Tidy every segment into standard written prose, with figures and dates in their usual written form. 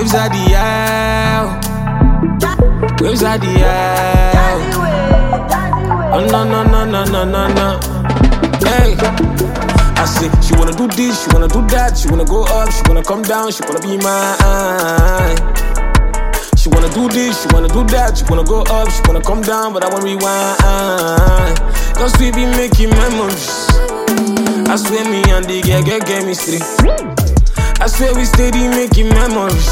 Waves at the air. Waves at the air. Oh no no no no no no no. Hey, I say she wanna do this, she wanna do that, she wanna go up, she wanna come down, she wanna be mine. She wanna do this, she wanna do that, she wanna go up, she wanna come down, but I wanna rewind. Cause we be making memories. I swear me and the girl get chemistry. I swear we steady making memories.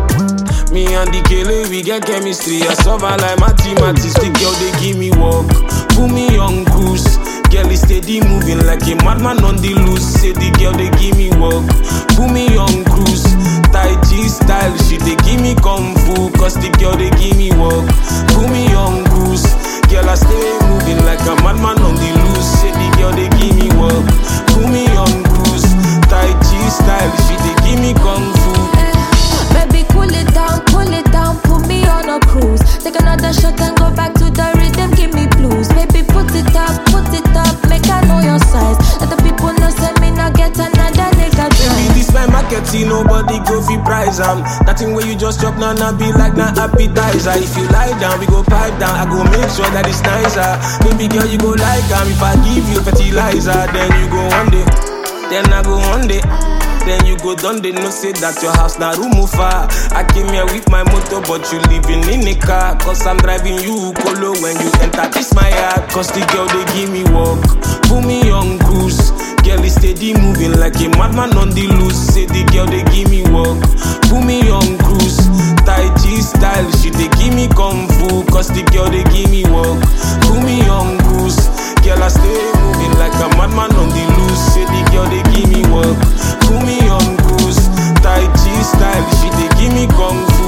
Me and the killer, we get chemistry. I suffer like mathematics. The girl, they give me work, put me on cruise. Girl is steady moving like a madman on the loose. Say the girl, they give me work, put me on cruise. Tai Chi style, she they give me kung fu. Cause the girl, they give me work, put me on cruise. Girl, I stay moving like a madman on the loose. Say the girl, they give me work, put me on cruise. Tai Chi style, she they give me kung fu. Baby, cool it down, put me on a cruise. Take another shot and go back to the rhythm, give me blues. Baby, put it up, make I know your size. Let the people know, send me now get another nigga. Baby, this my market, see nobody go fi price that thing where you just chop now, be like na appetizer. If you lie down, we go pipe down. I go make sure that it's nicer. Baby girl, you go like if I give you fertilizer, then you go one day, then I go one day. Then you go down, they no say that your house na room far. I came here with my motor, but you living in a car. Cause I'm driving you colo when you enter this my yard. Cause the girl they give me work, put me on cruise. Girl is steady moving like a madman on the loose. Say the girl they give me work, put me on cruise. Tai Chi style, she they give me kung fu. Cause the girl they give me work, put me on cruise. Girl I stay moving like a madman on the loose. Say the girl they give me work, put me on cruise. Tai Chi style, she they give me kung fu.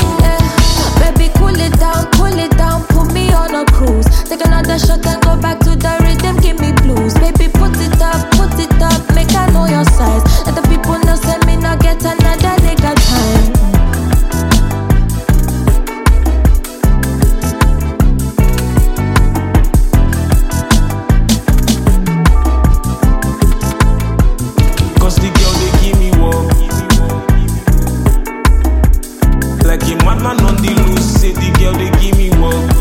Baby, cool it down, put me on a cruise. Take another shot and go back to the rhythm, give me blues. Baby, put it up, make I know your size. Let the people know, send me now get another nigga time. Cause the girl they give me work, like a madman on the loose. Say the girl they give me work,